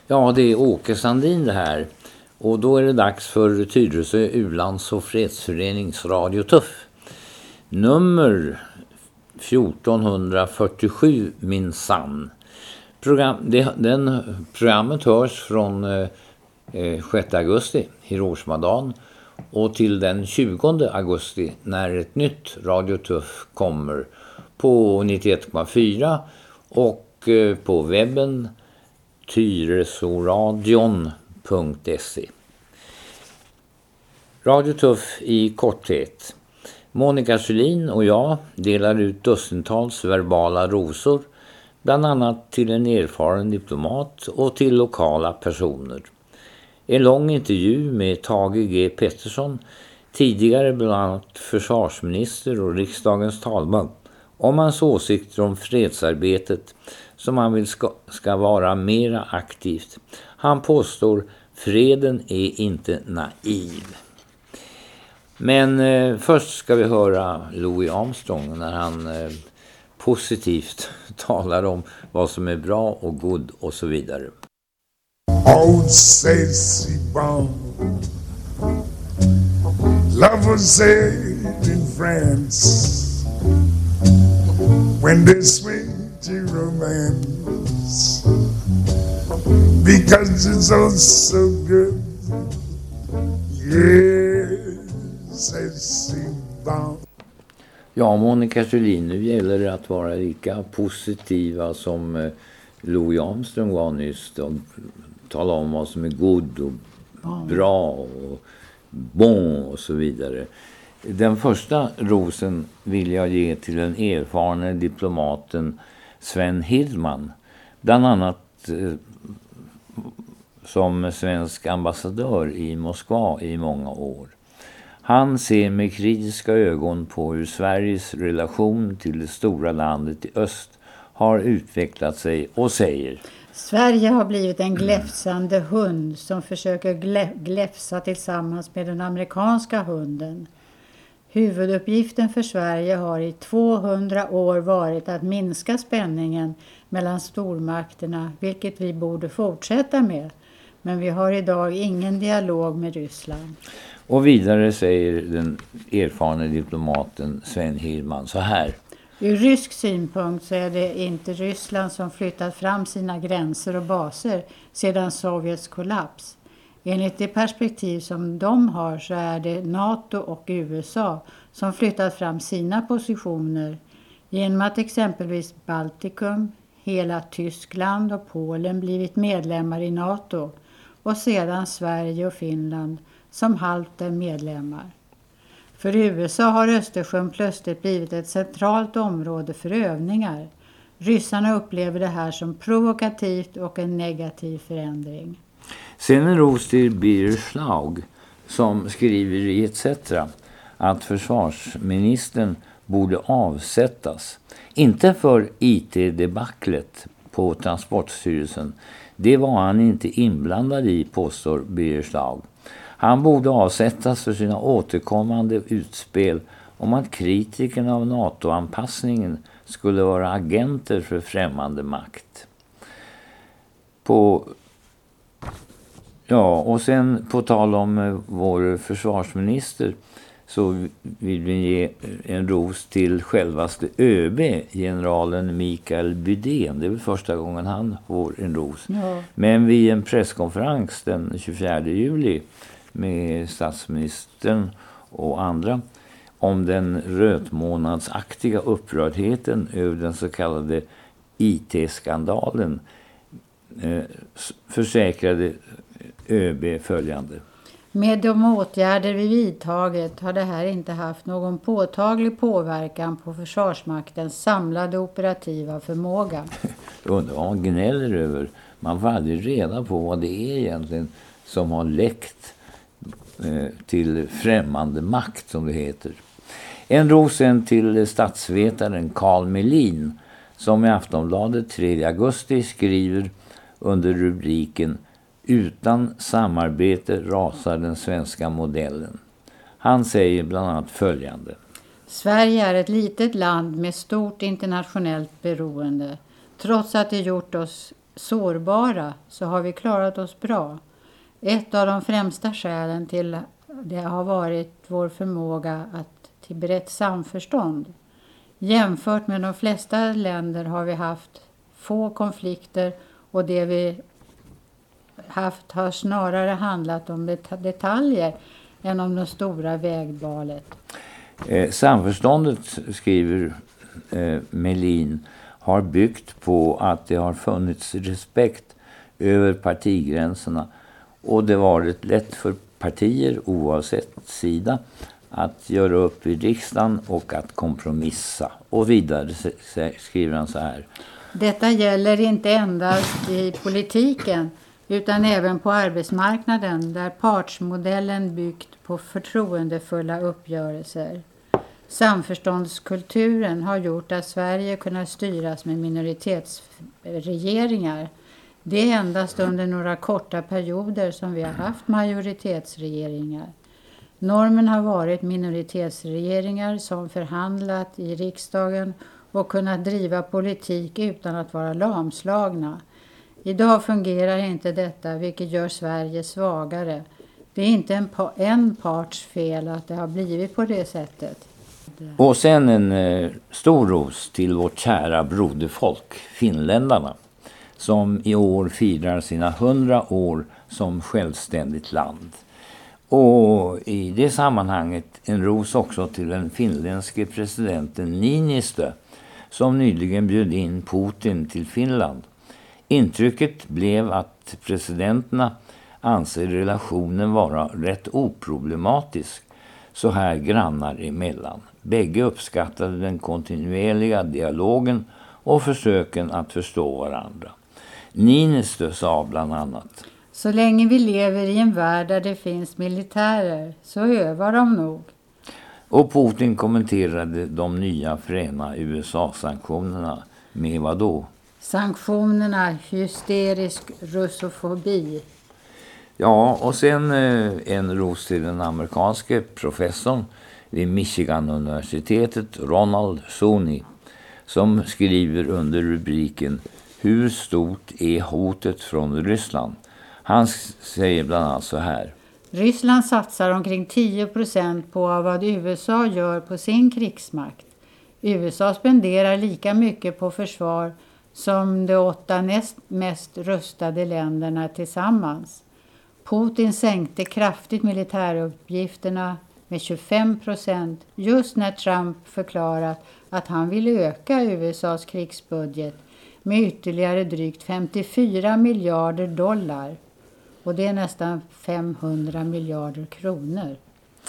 Ja, det är Åke Sandin det här. Och då är det dags för Tyresö U-lands- och fredsförenings Radio Tuff. Nummer 1447 minsann. Programmet hörs från 6 augusti, Hiroshima-dagen, och till den 20 augusti när ett nytt Radio Tuff kommer på 91,4 och på webben tyresoradion.se. Radio Tuff i korthet. Monica Sjölin och jag delar ut dussintals verbala rosor, bland annat till en erfaren diplomat och till lokala personer. En lång intervju med Tage G. Pettersson, tidigare bland annat försvarsminister och riksdagens talman, om hans åsikter om fredsarbetet som han vill ska vara mera aktivt. Han påstår freden är inte naiv. Men först ska vi höra Louis Armstrong när han positivt talar om vad som är bra och god och så vidare. Old Stacy Bond, love was said in France, when they swing to romance, because it's all so good. Yes, Stacy Bond. Ja, Monica Sjölin, nu gäller det att vara lika positiva som Louis Armstrong var nyss. Och tala om vad som är god och bra och bon och så vidare. Den första rosen vill jag ge till den erfarna diplomaten Sven Hirdman. Bland annat som svensk ambassadör i Moskva i många år. Han ser med kritiska ögon på hur Sveriges relation till det stora landet i öst har utvecklat sig och säger: Sverige har blivit en gläfsande hund som försöker gläfsa tillsammans med den amerikanska hunden. Huvuduppgiften för Sverige har i 200 år varit att minska spänningen mellan stormakterna, vilket vi borde fortsätta med. Men vi har idag ingen dialog med Ryssland. Och vidare säger den erfarna diplomaten Sven Hirdman så här: Ur rysk synpunkt så är det inte Ryssland som flyttat fram sina gränser och baser sedan Sovjets kollaps. Enligt det perspektiv som de har så är det NATO och USA som flyttat fram sina positioner genom att exempelvis Baltikum, hela Tyskland och Polen blivit medlemmar i NATO och sedan Sverige och Finland som halvt är medlemmar. För USA har Östersjön plötsligt blivit ett centralt område för övningar. Ryssarna upplever det här som provokativt och en negativ förändring. Sen en ros till Birger Schlaug som skriver i ETC att försvarsministern borde avsättas. Inte för IT-debaclet på Transportstyrelsen. Det var han inte inblandad i, påstår Birger Schlaug. Han borde avsättas för sina återkommande utspel om att kritikerna av NATO-anpassningen skulle vara agenter för främmande makt. Och sen på tal om vår försvarsminister så vill vi ge en ros till självaste ÖB, generalen Mikael Bydén. Det är väl första gången han får en ros. Ja. Men vid en presskonferens den 24 juli med statsministern och andra om den rötmånadsaktiga upprördheten över den så kallade IT-skandalen försäkrade ÖB följande: Med de åtgärder vi vidtagit har det här inte haft någon påtaglig påverkan på Försvarsmaktens samlade operativa förmåga. Jag undrar vad man gnäller över. Man får aldrig reda på vad det är egentligen som har läckt till främmande makt, som det heter. En rosen till statsvetaren Carl Melin som i Aftonbladet 3 augusti skriver under rubriken Utan samarbete rasar den svenska modellen. Han säger bland annat följande: Sverige är ett litet land med stort internationellt beroende. Trots att det gjort oss sårbara så har vi klarat oss bra. Ett av de främsta skälen till det har varit vår förmåga till brett samförstånd. Jämfört med de flesta länder har vi haft få konflikter och det vi haft har snarare handlat om detaljer än om det stora vägvalet. Samförståndet, skriver Melin, har byggt på att det har funnits respekt över partigränserna och det varit lätt för partier oavsett sida att göra upp i riksdagen och att kompromissa. Och vidare skriver han så här. Detta gäller inte endast i politiken utan även på arbetsmarknaden där partsmodellen byggt på förtroendefulla uppgörelser. Samförståndskulturen har gjort att Sverige kunnat styras med minoritetsregeringar. Det är endast under några korta perioder som vi har haft majoritetsregeringar. Normen har varit minoritetsregeringar som förhandlat i riksdagen och kunnat driva politik utan att vara lamslagna. Idag fungerar inte detta, vilket gör Sverige svagare. Det är inte en parts fel att det har blivit på det sättet. Och sen en stor ros till vårt kära broderfolk, finländarna, som i år firar sina 100 år som självständigt land. Och i det sammanhanget en ros också till den finländske presidenten Niinistö som nyligen bjöd in Putin till Finland. Intrycket blev att presidenterna anser relationen vara rätt oproblematisk så här grannar emellan. Bägge uppskattade den kontinuerliga dialogen och försöken att förstå varandra. Niinistö sa bland annat: så länge vi lever i en värld där det finns militärer så övar de nog. Och Putin kommenterade de nya fräna USA-sanktionerna med vad då? Sanktionerna, hysterisk russofobi. Ja, och sen en ros till den amerikanske professorn vid Michigan-universitetet, Ronald Suni, som skriver under rubriken Hur stort är hotet från Ryssland? Han säger bland annat så här. Ryssland satsar omkring 10% på vad USA gör på sin krigsmakt. USA spenderar lika mycket på försvar som de 8 näst mest rustade länderna tillsammans. Putin sänkte kraftigt militäruppgifterna med 25% just när Trump förklarat att han vill öka USAs krigsbudget med ytterligare drygt 54 miljarder dollar. Och det är nästan 500 miljarder kronor.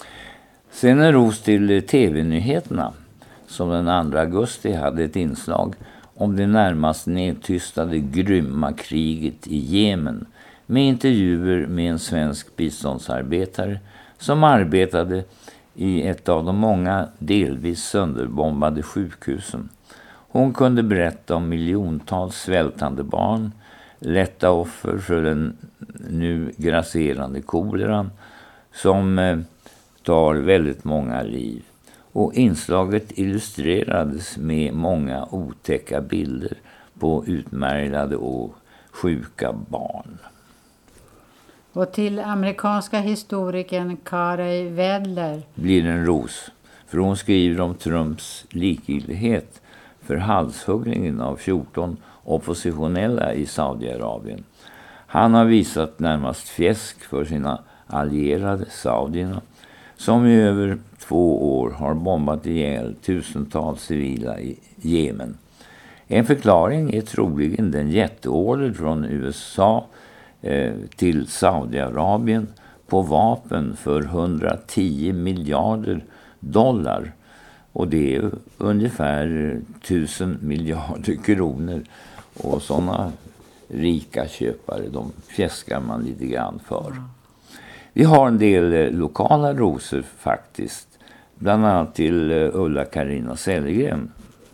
Sen en ros till tv-nyheterna som den 2 augusti hade ett inslag om det närmast nedtystade grymma kriget i Jemen med intervjuer med en svensk biståndsarbetare som arbetade i ett av de många delvis sönderbombade sjukhusen. Hon kunde berätta om miljontals svältande barn, lätta offer för den nu grasserande koleran som tar väldigt många liv. Och inslaget illustrerades med många otäcka bilder på utmärglade och sjuka barn. Och till amerikanska historikern Kari Wedler blir en ros, för hon skriver om Trumps likgiltighet för halshuggningen av 14 oppositionella i Saudiarabien. Han har visat närmast fjäsk för sina allierade saudierna som i över 2 år har bombat ihjäl tusentals civila i Jemen. En förklaring är troligen den jätteorder från USA till Saudiarabien på vapen för 110 miljarder dollar. Och det är ungefär 1000 miljarder kronor. Och sådana rika köpare, de fjäskar man lite grann för. Vi har en del lokala rosor faktiskt. Bland annat till Ulla-Carina Sellgren.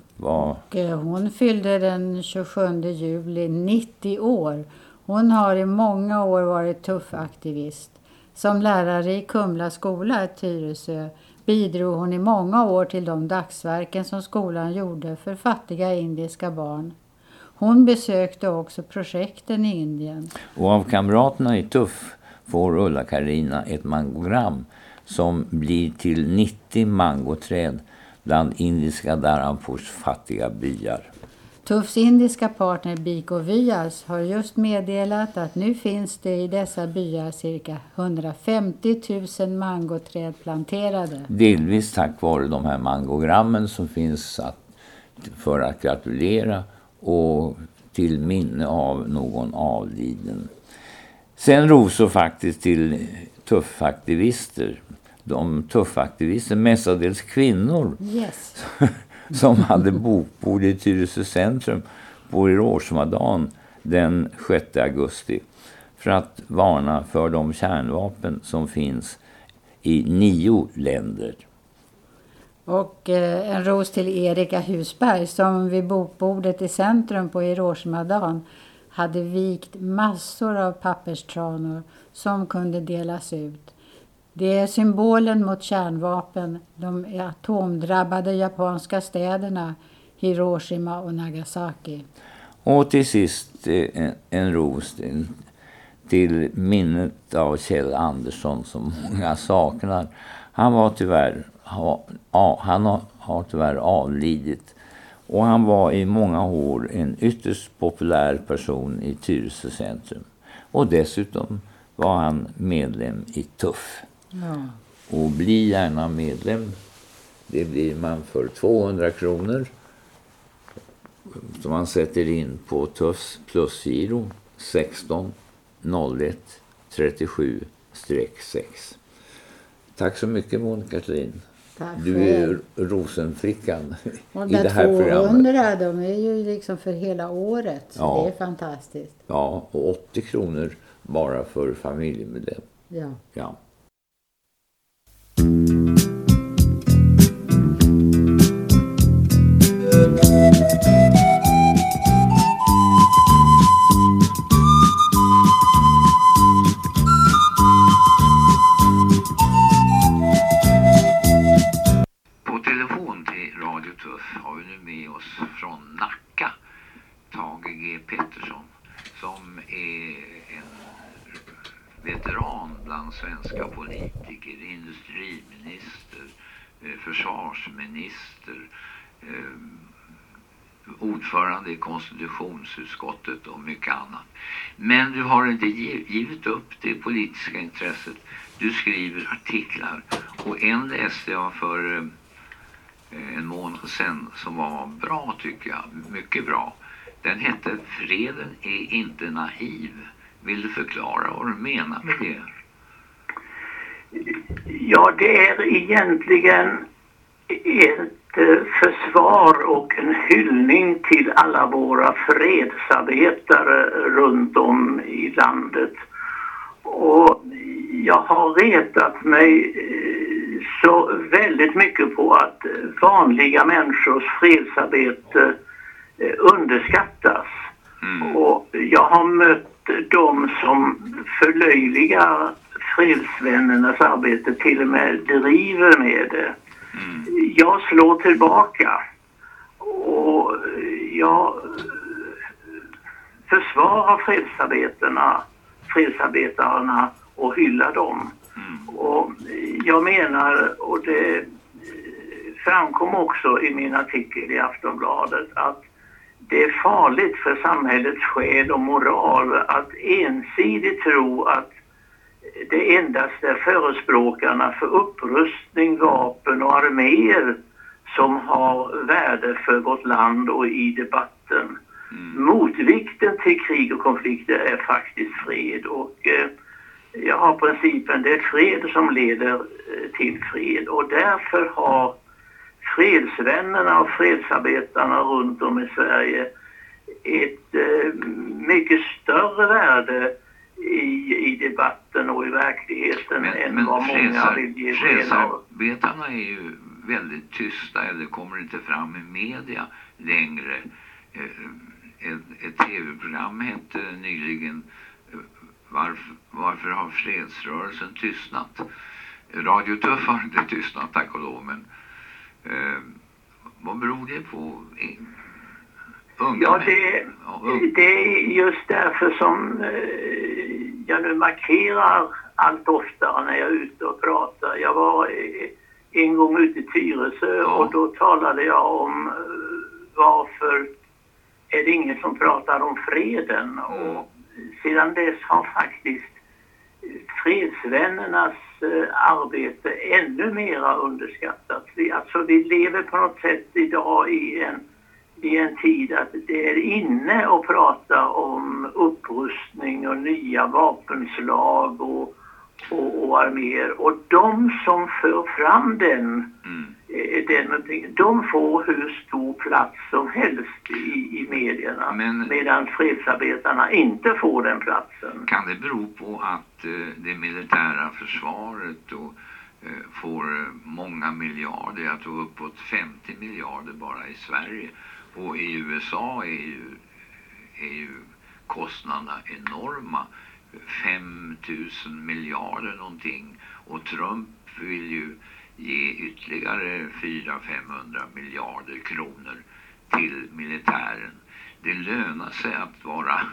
Hon fyllde den 27 juli 90 år. Hon har i många år varit tuff aktivist. Som lärare i Kumla skola i Tyresö bidrog hon i många år till de dagsverken som skolan gjorde för fattiga indiska barn. Hon besökte också projekten i Indien. Och av kamraterna i Tuff får Ulla-Carina ett mangogram som blir till 90 mangoträd bland indiska Dharampurs fattiga byar. Tuffs indiska partner Biko Vyas har just meddelat att nu finns det i dessa byar cirka 150 000 mangoträd planterade. Delvis tack vare de här mangogrammen som finns för att gratulera och till minne av någon avliden. Sen rosor faktiskt till tuffaktivister. De tuffaktivister, mestadels kvinnor, Yes. som hade bokbord i Tyresö centrum på Hiroshima-dagen den 6 augusti för att varna för de kärnvapen som finns i 9 länder. Och en ros till Erika Husberg som vid bokbordet i centrum på Hiroshima-dagen hade vikt massor av papperstranor som kunde delas ut. Det är symbolen mot kärnvapen, de atomdrabbade japanska städerna Hiroshima och Nagasaki. Och till sist en ros till minnet av Kjell Andersson som många saknar. Han har tyvärr avlidit och han var i många år en ytterst populär person i Tyresö centrum. Och dessutom var han medlem i Tuff. Ja. Och bli gärna medlem. Det blir man för 200 kronor. Som man sätter in på Tuffs plusgiro 16 01 37-6. Tack så mycket Monica Thelin. Du är rosenflickan och i det här 200, programmet. De är ju liksom för hela året. Så Ja. det är fantastiskt. Ja, och 80 kronor bara för familjemedlem. Ja. Ja. På telefon till Radio Tuff har vi nu med oss från Nacka Tage G. Pettersson som är en veteran bland svenska politiker, industriminister, försvarsminister, ordförande i konstitutionsutskottet och mycket annat. Men du har inte givit upp det politiska intresset. Du skriver artiklar och en läste jag för en månad sedan som var bra tycker jag, mycket bra. Den hette Freden är inte naiv. Vill du förklara vad du menar med det? Ja, det är egentligen ett försvar och en hyllning till alla våra fredsarbetare runt om i landet. Och jag har retat mig så väldigt mycket på att vanliga människors fredsarbete underskattas. Och jag har mött de som förlöjligar fredsvännernas arbete, till och med driver med det. Jag slår tillbaka och jag försvarar fredsarbetarna och hyllar dem. Och jag menar, och det framkom också i min artikel i Aftonbladet, att det är farligt för samhällets själ och moral att ensidigt tro att det endast är förespråkarna för upprustning, vapen och arméer som har värde för vårt land och i debatten. Motvikten till krig och konflikter är faktiskt fred, och jag har principen det är fred som leder till fred, och därför har fredsvännerna och fredsarbetarna runt om i Sverige ett mycket större värde i debatten och i verkligheten än vad många vill ge sken av. Fredsarbetarna är ju väldigt tysta eller kommer inte fram i media längre. Ett tv-program hette nyligen Varför har fredsrörelsen tystnat? Radio Tuff har inte tystnat, tack och lov, men vad beror det på? Ja, det är just därför som jag nu markerar allt oftare när jag är ute och pratar. Jag var en gång ute i Tyresö och då talade jag om varför är det ingen som pratar om freden. Och sedan dess har faktiskt fredsvännernas arbete ännu mera underskattats. Vi lever på något sätt idag i en tid att det är inne att prata om upprustning och nya vapenslag och arméer. Och de som för fram de får hur stor plats som helst i medierna. Medan fredsarbetarna inte får den platsen. Kan det bero på att det militära försvaret och får många miljarder, jag tror uppåt 50 miljarder bara i Sverige, och i USA är ju kostnaderna enorma, 5 000 miljarder någonting, och Trump vill ju ge ytterligare 400-500 miljarder kronor till militären. Det lönar sig att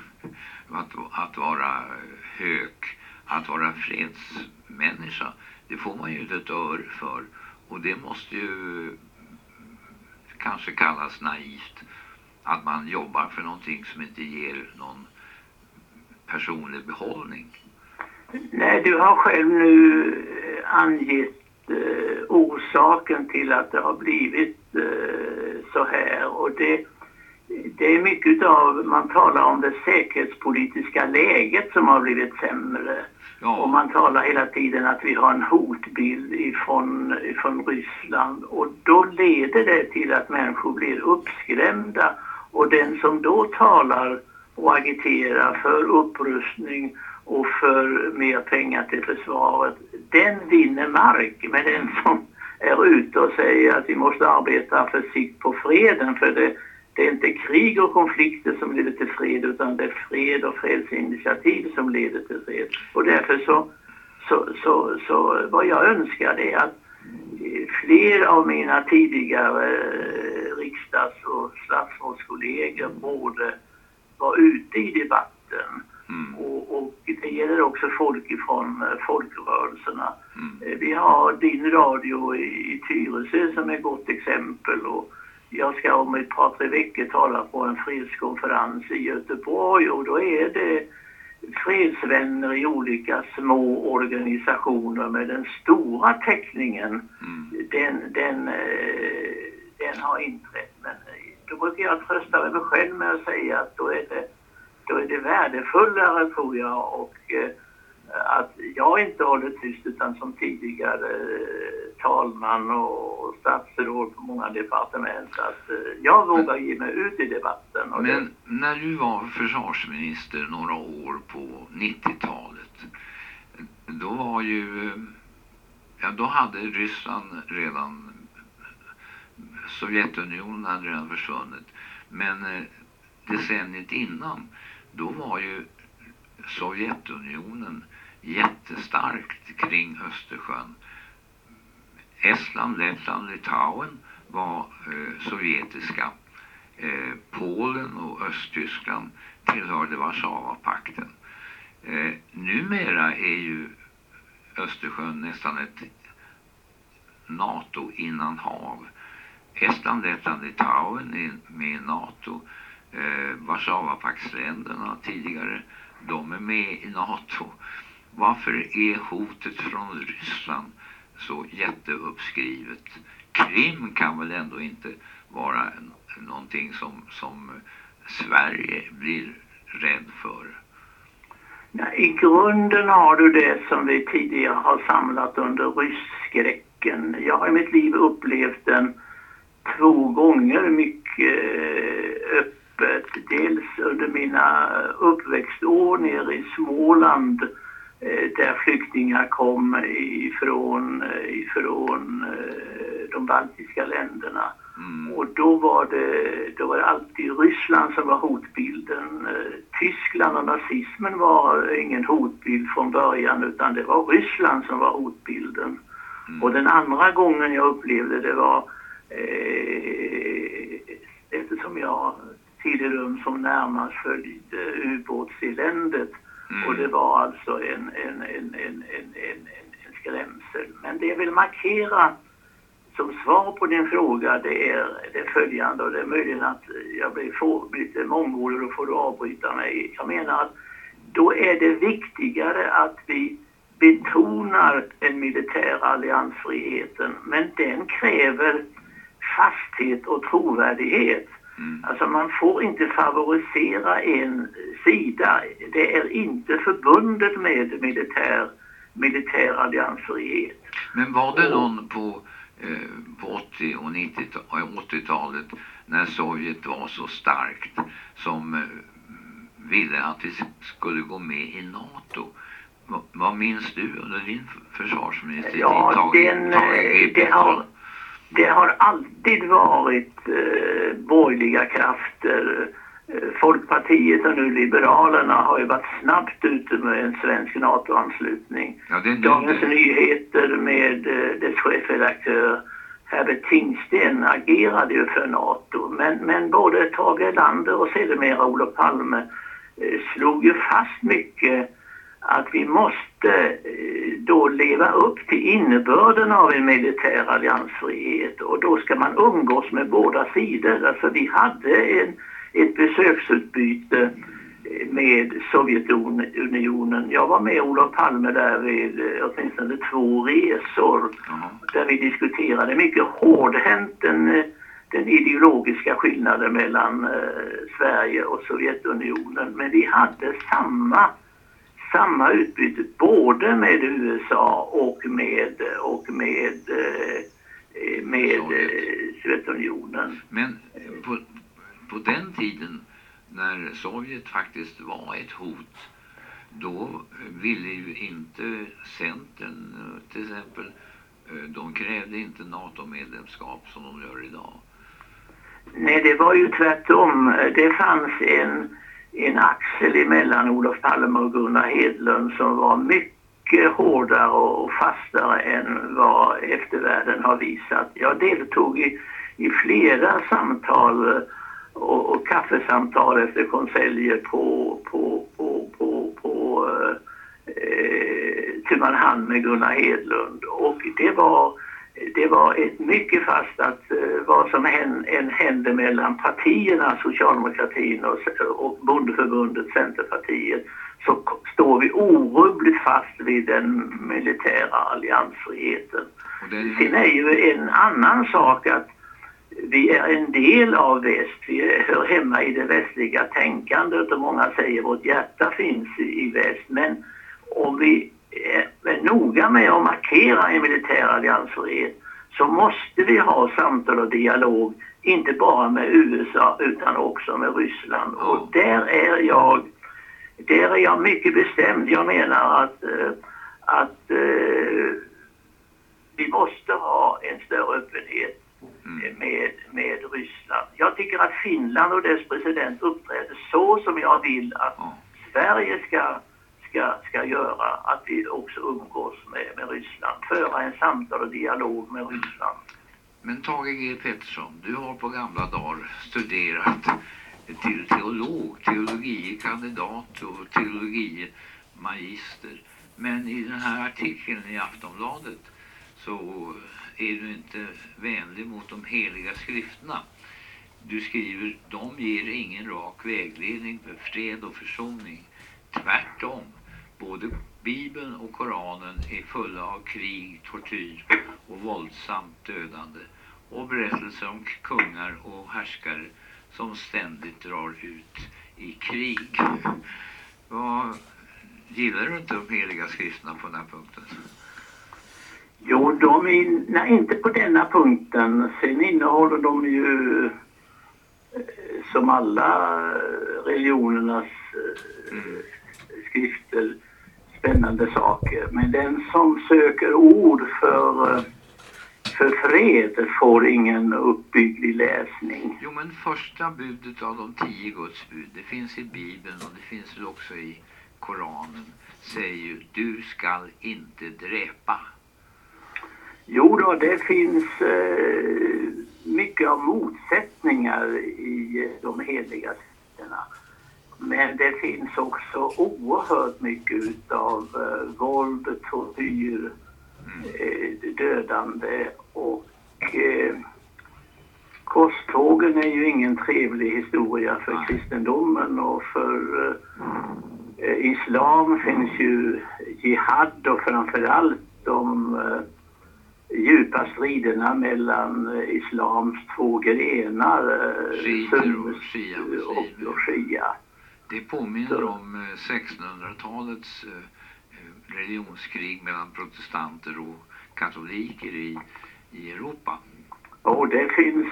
vara hög, att vara fredsmänniska. Det får man ju ett öre för, och det måste ju kanske kallas naivt att man jobbar för någonting som inte ger någon personlig behållning. Nej, du har själv nu angett orsaken till att det har blivit så här, och det är mycket av, man talar om det säkerhetspolitiska läget som har blivit sämre. Ja. Och man talar hela tiden att vi har en hotbild ifrån Ryssland, och då leder det till att människor blir uppskrämda, och den som då talar och agiterar för upprustning och för mer pengar till försvaret, den vinner mark. Men den som är ute och säger att vi måste arbeta för sikt på freden, för det är inte krig och konflikter som leder till fred, utan det är fred och fredsinitiativ som leder till fred. Och därför så vad jag önskar är att fler av mina tidigare riksdags- och statsrådskollegor borde vara ute i debatten. Och det gäller också folk ifrån folkrörelserna. Vi har din radio i Tyresö som är ett gott exempel, och jag ska om ett par, 3 veckor tala på en fredskonferens i Göteborg, och då är det fredsvänner i olika små organisationer, med den stora täckningen. Den har inträtt, men då brukar jag trösta mig själv med att säga att då är det värdefullare, tror jag, och att jag inte håller tyst, utan som tidigare talman och statsråd på många departement, att jag vågar ge mig ut i debatten. Men när du var försvarsminister några år på 90-talet, då var ju, då hade Ryssland redan, Sovjetunionen hade redan försvunnit, men decenniet innan, då var ju Sovjetunionen jättestarkt kring Östersjön. Estland, Lettland, Litauen var sovjetiska. Polen och Östtyskland tillhörde Warszawapakten. Numera är ju Östersjön nästan ett NATO-innanhav. Estland, Lettland, Litauen är med i NATO. Warszawapaktsländerna tidigare, de är med i NATO. Varför är hotet från Ryssland så jätteuppskrivet? Krim kan väl ändå inte vara någonting som Sverige blir rädd för? Ja, i grunden har du det som vi tidigare har samlat under rysskräcken. Jag har i mitt liv upplevt den 2 gånger mycket öppet. Dels under mina uppväxtår nere i Småland, där flyktingar kom ifrån de baltiska länderna. Och då var det alltid Ryssland som var hotbilden. Tyskland och nazismen var ingen hotbild från början, utan det var Ryssland som var hotbilden. Och den andra gången jag upplevde det var eftersom jag tiderum som närmast följde ubåtseländet. Och det var alltså en skrämsel. Men det jag vill markera som svar på din fråga, det är följande, och det är möjligen att jag blir lite mångordig och då får du avbryta mig. Jag menar att då är det viktigare att vi betonar den militära alliansfriheten, men den kräver fasthet och trovärdighet. Alltså man får inte favorisera en sida. Det är inte förbundet med militär alliansfrihet. Men var det någon på 80- och 80-talet när Sovjet var så starkt som ville att vi skulle gå med i NATO? Vad minns du under din försvarsminister? Ja, det har alltid varit borgerliga krafter. Folkpartiet och nu Liberalerna har ju varit snabbt ute med en svensk NATO-anslutning. Ja, Dagens Nyheter med dess chefredaktör Herbert Tingsten agerade ju för NATO. Men både Tage Erlander och sedermera Olof Palme slog ju fast mycket att vi måste då leva upp till innebörden av en militär alliansfrihet, och då ska man umgås med båda sidor. Alltså vi hade ett besöksutbyte med Sovjetunionen. Jag var med Olof Palme där vid åtminstone 2 resor där vi diskuterade mycket hårdhänt den ideologiska skillnaden mellan Sverige och Sovjetunionen. Men vi hade samma utbyte både med USA och med Sovjetunionen. Men på den tiden när Sovjet faktiskt var ett hot, då ville ju inte Centern till exempel, de krävde inte NATO-medlemskap som de gör idag. Nej, det var ju tvärtom. Det fanns en axel emellan Olof Palme och Gunnar Hedlund som var mycket hårdare och fastare än vad eftervärlden har visat. Jag deltog i flera samtal och kaffesamtal efter konseljer på tu man hand med Gunnar Hedlund, och det var ett mycket fast att vad som än hände mellan partierna, socialdemokratin och bondeförbundet, Centerpartiet, så står vi orubbligt fast vid den militära alliansfriheten. Sen är ju en annan sak att vi är en del av väst, vi hör hemma i det västliga tänkandet och många säger vårt hjärta finns i väst, men om vi är noga med att markera en militär alliansfrihet så måste vi ha samtal och dialog inte bara med USA utan också med Ryssland. Och där är jag mycket bestämd. Jag menar att vi måste ha en större öppenhet med Ryssland. Jag tycker att Finland och dess president uppträder så som jag vill att Sverige ska göra, att vi också umgås med Ryssland, föra en samtal och dialog med Ryssland. Men Tage G. Pettersson, du har på gamla dagar studerat till teologikandidat och teologimagister, men i den här artikeln i Aftonbladet så är du inte vänlig mot de heliga skrifterna. Du skriver, de ger ingen rak vägledning för fred och försoning. Tvärtom, både Bibeln och Koranen är fulla av krig, tortyr och våldsamt dödande och berättelser om kungar och härskare som ständigt drar ut i krig. Gillar du inte de heliga skrifterna på den här punkten? Jo, inte på denna punkten. Sen innehåller de ju som alla religionernas skrifter spännande saker. Men den som söker ord för fred får ingen uppbygglig läsning. Jo, men första budet av de 10 Guds bud, det finns i Bibeln och det finns väl också i Koranen, säger ju, du skall inte dräpa. Jo då, det finns mycket av motsättningar i de heliga skrifterna. Men det finns också oerhört mycket av våld, tortyr, dödande och korstågen är ju ingen trevlig historia för kristendomen, och för islam finns ju jihad och framförallt de djupa striderna mellan islams två grenar, sunni och shia. Det påminner om 1600-talets religionskrig mellan protestanter och katoliker i Europa. Och det finns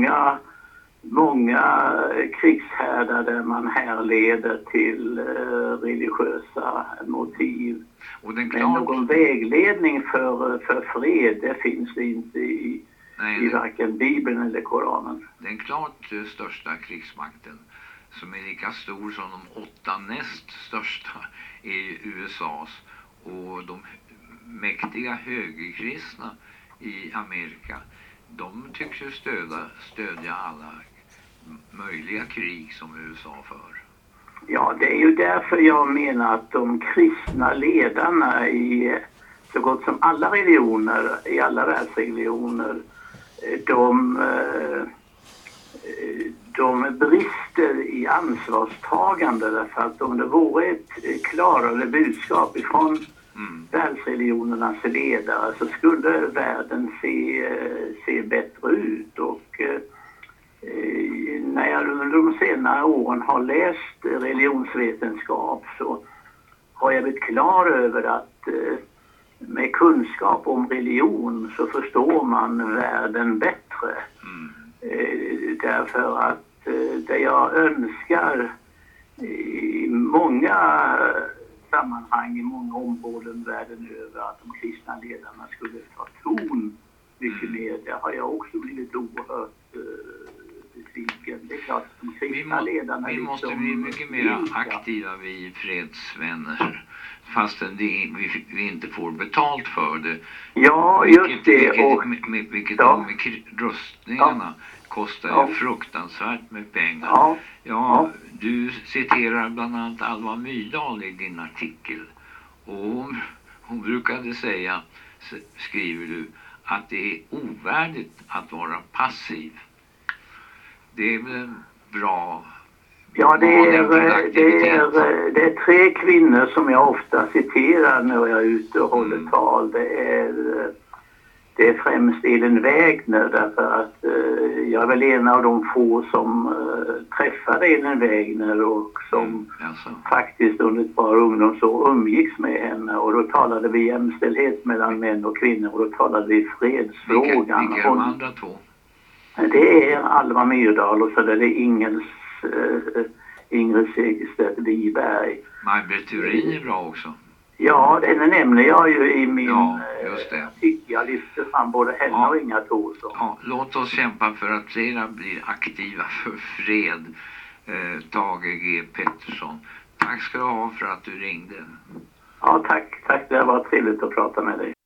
många krigshärdar där man härleder till religiösa motiv. Och men någon vägledning för fred, det finns det inte i varken Bibeln eller Koranen. Den klart största krigsmakten, som är lika stor som de 8 näst största, är USAs, och de mäktiga högerkristna i Amerika, de tycks ju stödja alla möjliga krig som USA för. Ja, det är ju därför jag menar att de kristna ledarna i så gott som alla religioner, i alla världsreligioner, de brister i ansvarstagande, därför att om det vore ett klarare budskap ifrån världsreligionernas ledare så skulle världen se bättre ut. Och när jag under de senare åren har läst religionsvetenskap så har jag blivit klar över att med kunskap om religion så förstår man världen bättre. Därför att det jag önskar i många sammanhang, i många områden världen över, att de kristna ledarna skulle ta ton mycket mer. Det har jag också blivit oerhört besviken. Det är klart att de kristna ledarna... Vi måste bli mycket mer aktiva, vi fredsvänner, fastän vi inte får betalt för det. Ja, just det. Vilket med rustningarna kostar ju fruktansvärt med pengar. Ja, du citerar bland annat Alva Myrdal i din artikel. Och hon brukade säga, skriver du, att det är ovärdigt att vara passiv. Det är väl en bra... Ja, det är 3 kvinnor som jag ofta citerar när jag är ute och håller tal. Det är främst Elin Wägner, därför att jag är väl en av de få som träffade Elin Wägner och som faktiskt under ett par ungdomsår umgicks med henne. Och då talade vi jämställdhet mellan män och kvinnor, och då talade vi fredsfrågan. Vilka är de andra 2? Det är Alva Myrdal och så är det Ingrid Segerstedt Wiberg. Maj-Britt Thurin är bra också. Ja, den nämner jag ju i min artikel. Jag lyfter fram både henne och Inga Thorsson. Ja, låt oss kämpa för att flera blir aktiva för fred. Tage G. Pettersson. Tack ska du ha för att du ringde. Ja, tack. Det var trevligt att prata med dig.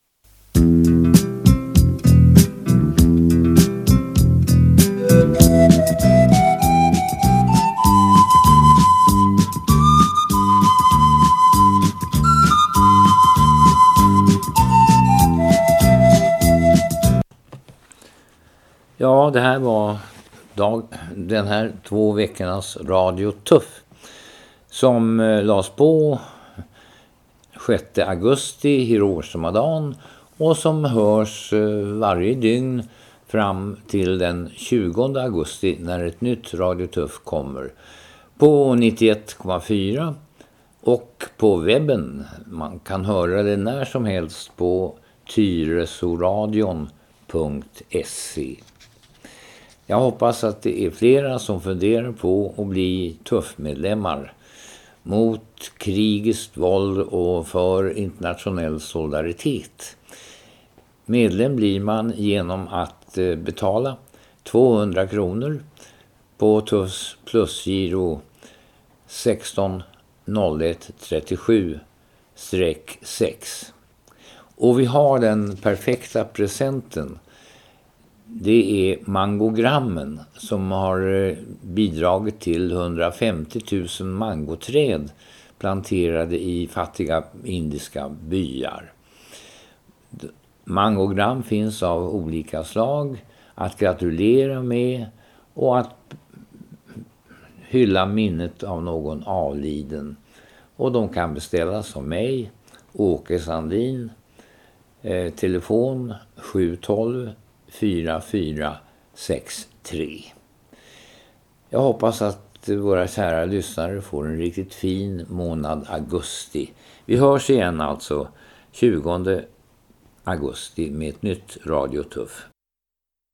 Ja, det här var den här 2 veckornas Radio Tuff som lades på 6 augusti, Hiroshima-dagen, och som hörs varje dygn fram till den 20 augusti när ett nytt Radio Tuff kommer på 91,4 och på webben. Man kan höra det när som helst på tyresoradion.se. Jag hoppas att det är flera som funderar på att bli tuffmedlemmar mot krigets våld och för internationell solidaritet. Medlem blir man genom att betala 200 kronor på Tuffs plusgiro 160137-6. Och vi har den perfekta presenten. det är mangogrammen som har bidragit till 150 000 mangoträd planterade i fattiga indiska byar. Mangogram finns av olika slag att gratulera med och att hylla minnet av någon avliden. Och de kan beställas av mig, Åke Sandin, telefon 712 4463. Jag hoppas att våra kära lyssnare får en riktigt fin månad augusti. Vi hörs igen alltså 20 augusti med ett nytt Radio Tuff.